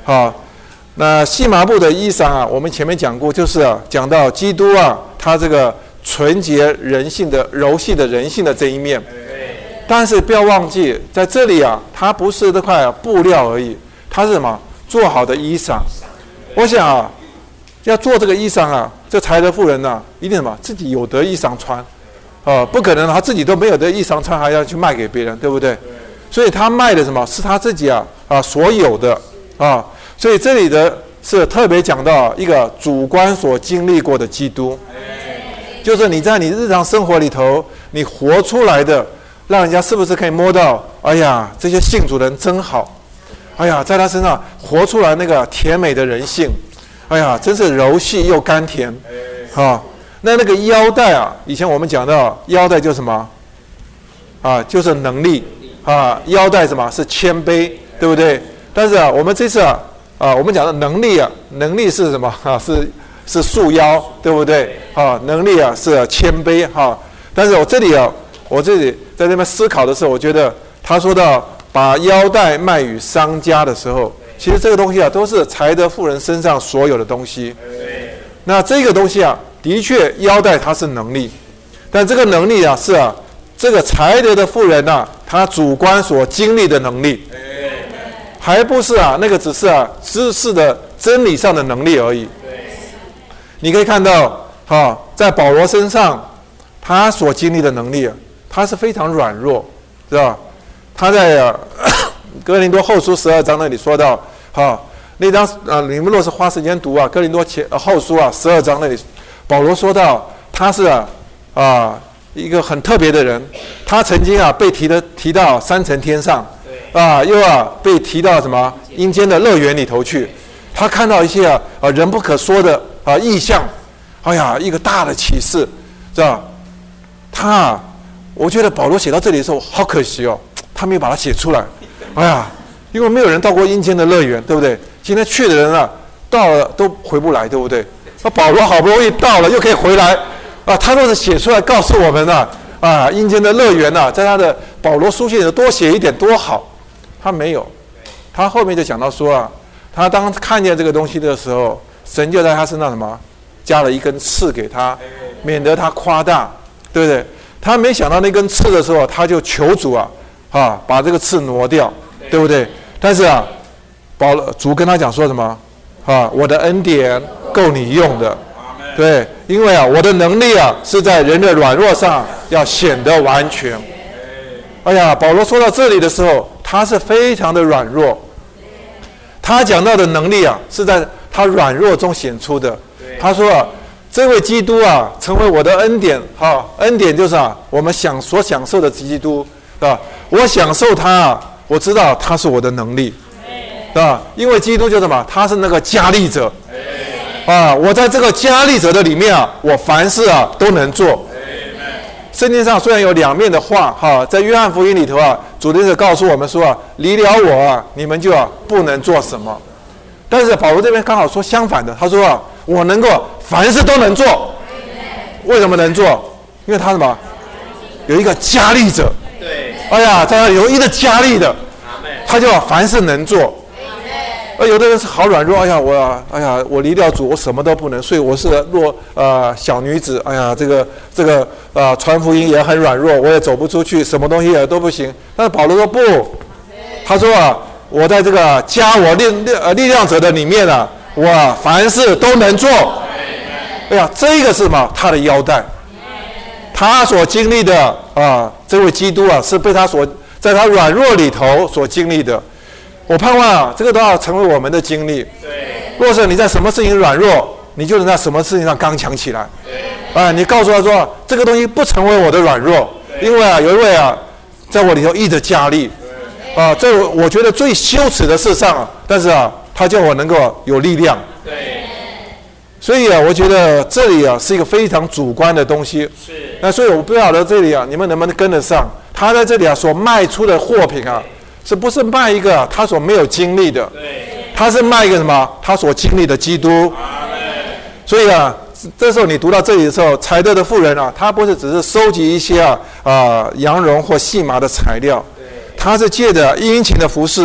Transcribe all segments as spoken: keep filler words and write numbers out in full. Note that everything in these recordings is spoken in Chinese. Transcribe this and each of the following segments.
好，那细麻布的衣裳啊，我们前面讲过，就是啊，讲到基督啊，他这个纯洁人性的、柔细的人性的这一面。但是不要忘记，在这里啊，它不是这块布料而已，它是什么？做好的衣裳。我想啊，要做这个衣裳啊，这财德妇人呢、啊，一定什么？自己有得衣裳穿，哦、呃，不可能他自己都没有得衣裳穿，还要去卖给别人，对不对？所以他卖的什么？是他自己啊啊所有的啊。所以这里的是特别讲到一个主观所经历过的基督，就是你在你日常生活里头，你活出来的。让人家是不是可以摸到？哎呀，这些信主人真好！哎呀，在他身上活出来那个甜美的人性，哎呀，真是柔细又甘甜。啊，那那个腰带啊，以前我们讲到腰带就是什么？啊，就是能力啊。腰带什么？是谦卑，对不对？但是啊，我们这次啊，啊，我们讲的能力啊，能力是什么？啊，是是束腰，对不对？啊，能力啊是谦卑哈、啊。但是我这里啊。我这里在这边思考的时候，我觉得他说到把腰带卖与商家的时候，其实这个东西啊，都是财德妇人身上所有的东西。那这个东西啊，的确腰带它是能力，但这个能力啊，是啊，这个财德的妇人呐、啊，他主观所经历的能力，还不是啊，那个只是啊知识的真理上的能力而已。你可以看到，哈、啊，在保罗身上，他所经历的能力啊。他是非常软弱，是吧？他在、呃、哥林多后书十二章那里说到，哈、哦，那章啊，你们若是花时间读啊，哥林多前、呃、后书啊十二章那里，保罗说到他是啊啊一个很特别的人，他曾经啊被提的提到三层天上，啊又啊被提到什么阴间的乐园里头去，他看到一些啊啊人不可说的啊异象，哎呀，一个大的启示，是吧？他、啊。我觉得保罗写到这里的时候，好可惜哦，他没有把它写出来。哎呀，因为没有人到过阴间的乐园，对不对？今天去的人啊，到了都回不来，对不对？那保罗好不容易到了，又可以回来啊，他若是写出来告诉我们呢、啊，啊，阴间的乐园呐、啊，在他的保罗书信里多写一点多好。他没有，他后面就讲到说啊，他当看见这个东西的时候，神就在他身上什么，加了一根刺给他，免得他夸大，对不对？他没想到那根刺的时候，他就求主啊，啊，把这个刺挪掉，对不对？但是啊，保主跟他讲说什么？啊，我的恩典够你用的，对，因为啊，我的能力啊是在人的软弱上要显得完全。哎呀，保罗说到这里的时候，他是非常的软弱，他讲到的能力啊是在他软弱中显出的。他说啊。这位基督啊，成为我的恩典，哈、啊，恩典就是啊，我们享所享受的基督，啊，我享受他啊，我知道他是我的能力，啊，因为基督就是什么，他是那个加力者，啊，我在这个加力者的里面啊，我凡事啊都能做。圣经上虽然有两面的话，哈、啊，在约翰福音里头啊，主耶稣告诉我们说啊，离了我啊，你们就啊不能做什么。但是保罗这边刚好说相反的，他说啊，我能够凡事都能做。为什么能做？因为他什么？有一个加力者。对。哎呀，在那有一个加力的，他就凡事能做。而有的人是好软弱，哎呀，我哎呀，我离掉主，我什么都不能，所以我是弱呃小女子，哎呀，这个这个呃传福音也很软弱，我也走不出去，什么东西也都不行。但是保罗说不，他说啊。我在这个加我力呃力量者的里面啊，我凡事都能做。哎呀，这个是什么？他的腰带，他所经历的啊，这位基督啊，是被他所在他软弱里头所经历的。我盼望啊，这个都要成为我们的经历。若是你在什么事情软弱，你就能在什么事情上刚强起来。啊，你告诉他说，这个东西不成为我的软弱，因为啊，有一位啊，在我里头一直加力。啊，这我觉得最羞耻的事上啊，但是啊，他叫我能够有力量。对。所以啊，我觉得这里啊是一个非常主观的东西。是。那所以我不晓得这里啊，你们能不能跟得上？他在这里啊所卖出的货品啊，是不是卖一个、啊、他所没有经历的？对。他是卖一个什么？他所经历的基督。所以啊，这时候你读到这里的时候，财德的妇人啊，他不是只是收集一些啊啊、呃、羊绒或细麻的材料。他是借着殷勤的服事啊，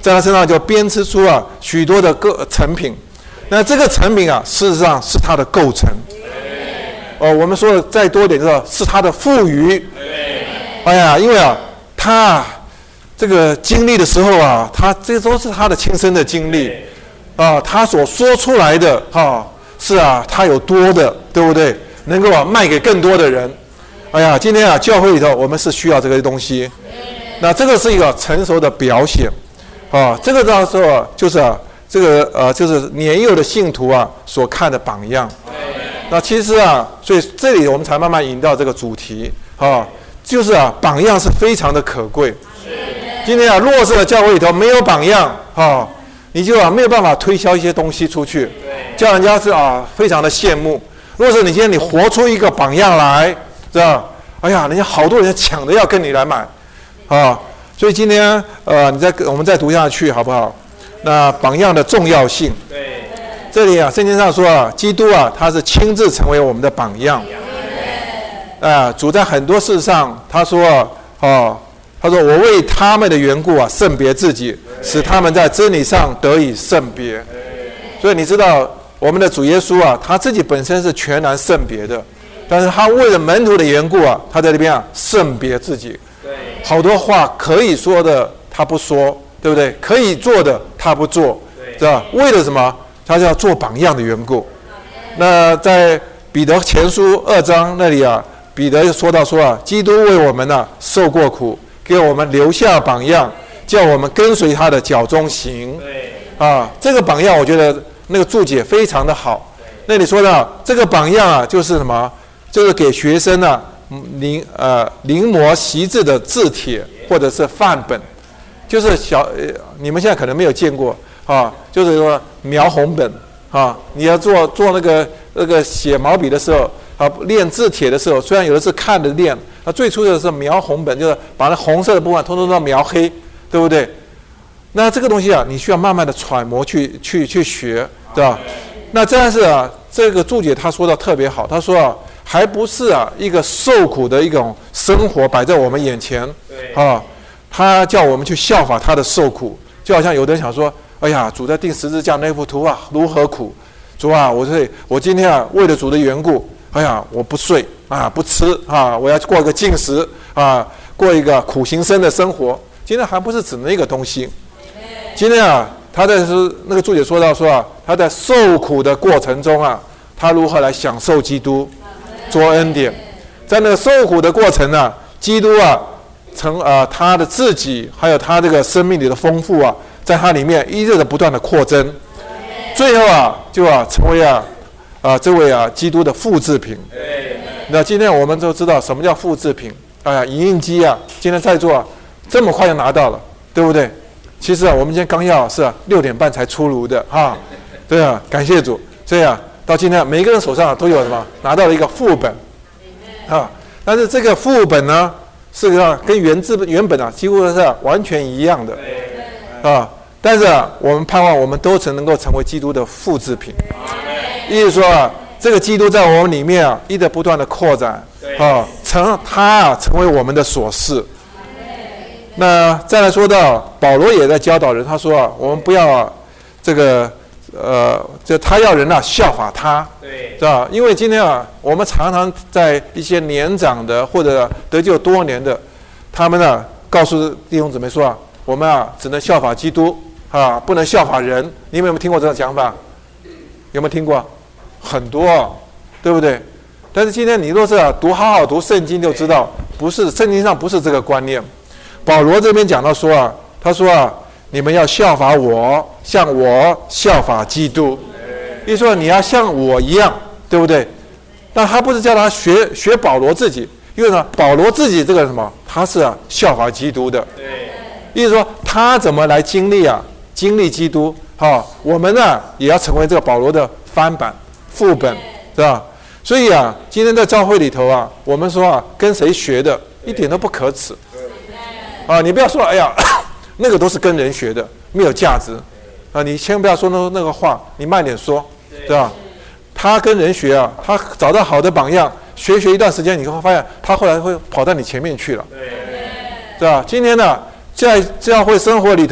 在他身上就编织出啊许多的个成品。那这个成品啊，事实上是他的构成。哦，我们说的再多一点，就是是他的赋予。哎呀，因为啊，他啊这个经历的时候啊，他这都是他的亲身的经历啊，他所说出来的啊，是啊，他有多的，对不对？能够啊卖给更多的人。哎呀，今天啊教会里头我们是需要这个东西。那这个是一个成熟的表现啊，这个到时候啊就是啊这个呃就是年幼的信徒啊所看的榜样。那其实啊，所以这里我们才慢慢引到这个主题啊，就是啊榜样是非常的可贵。今天啊弱势的教会里头没有榜样啊，你就啊没有办法推销一些东西出去，叫人家是啊非常的羡慕。如果是你今天你活出一个榜样来，是吧？哎呀，人家好多人抢着要跟你来买，啊，所以今天呃，你再我们再读下去好不好？那榜样的重要性，对，这里啊，圣经上说啊，基督啊，他是亲自成为我们的榜样，啊，主在很多事上他说啊，他说我为他们的缘故啊，圣别自己，使他们在真理上得以圣别。所以你知道。我们的主耶稣啊，他自己本身是全然圣别的，但是他为了门徒的缘故啊，他在这边啊圣别自己。好多话可以说的他不说，对不对？可以做的他不做，是吧？为了什么？他是要做榜样的缘故。那在彼得前书二章那里啊，彼得就说到说啊，基督为我们呢、啊、受过苦，给我们留下榜样，叫我们跟随他的脚中行。啊，这个榜样我觉得。那个注解非常的好，那里说到这个榜样啊，就是什么？就是给学生啊临呃临摹习字的字帖或者是范本，就是小呃你们现在可能没有见过啊，就是说描红本啊，你要做做那个那个写毛笔的时候啊，练字帖的时候，虽然有的是看着练，那最初的是描红本，就是把那红色的部分通通都描黑，对不对？那这个东西啊，你需要慢慢的揣摩去去去学。对吧？那这样是啊，这个注解他说的特别好。他说啊，还不是啊一个受苦的一种生活摆在我们眼前啊，他叫我们去效法他的受苦，就好像有的人想说，哎呀，主在钉十字架那幅图啊，如何苦？主啊，我这我今天啊为了主的缘故，哎呀，我不睡啊，不吃啊，我要过一个禁食啊，过一个苦行僧的生活。今天还不是指那个东西，今天啊。他在是那个注解说到说啊，他在受苦的过程中啊，他如何来享受基督，做恩典，在那个受苦的过程呢、啊，基督啊，成啊他的自己还有他这个生命里的丰富啊，在他里面一直的不断的扩增，最后啊就啊成为啊啊这位啊基督的复制品。那今天我们都知道什么叫复制品？哎呀，影印机啊，今天在座啊这么快就拿到了，对不对？其实啊，我们今天纲要是啊六点半才出炉的哈，对啊，感谢主。所以啊，到今天每一个人手上、啊、都有什么拿到了一个副本，啊，但是这个副本呢，事实上跟原字原本啊几乎是、啊、完全一样的，啊，但是啊，我们盼望我们都曾能够成为基督的复制品，意思说啊，这个基督在我们里面啊，一直不断的扩展，啊，成他啊成为我们的所是。那再来说到保罗也在教导人，他说啊，我们不要啊，这个呃，这他要人啊效法他，对，是吧？因为今天啊，我们常常在一些年长的或者得救多年的，他们呢告诉弟兄姊妹说啊，我们啊只能效法基督啊，不能效法人。你们有没有听过这种讲法？有没有听过？很多、啊，对不对？但是今天你若是啊读好好读圣经，就知道不是圣经上不是这个观念。保罗这边讲到说啊，他说啊，你们要效法我，像我效法基督。意思说你要像我一样，对不对？但他不是叫他学学保罗自己，因为呢，保罗自己这个什么，他是啊效法基督的。意思说他怎么来经历啊，经历基督。好、哦，我们呢也要成为这个保罗的翻版、副本，是吧？所以啊，今天在教会里头啊，我们说啊，跟谁学的，一点都不可耻。啊，你不要说，哎呀，那个都是跟人学的，没有价值。啊，你千万不要说那那个话，你慢点说，对吧？他跟人学啊，他找到好的榜样，学学一段时间，你会发现他后来会跑到你前面去了，对吧？今天呢，在教会生活里头啊，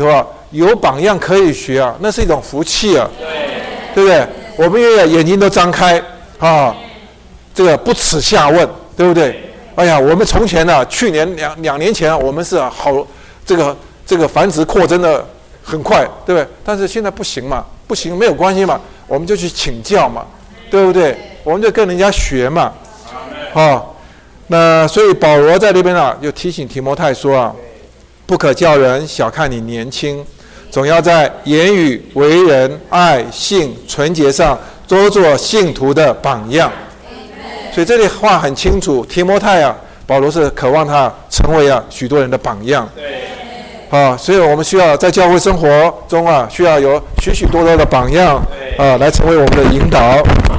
有榜样可以学啊，那是一种福气啊，对不对？我们也眼睛都张开啊，这个不耻下问，对不对？哎呀，我们从前呢、啊，去年两两年前、啊、我们是、啊、好这个这个繁殖扩增的很快，对不对？但是现在不行嘛，不行没有关系嘛，我们就去请教嘛，对不对？我们就跟人家学嘛，啊，那所以保罗在那边啊，就提醒提摩太说啊，不可叫人小看你年轻，总要在言语、为人、爱、信、纯洁上多做信徒的榜样。所以这里话很清楚，提摩太啊，保罗是渴望他成为啊许多人的榜样。啊，所以我们需要在教会生活中啊，需要有许许多多的榜样啊，来成为我们的引导。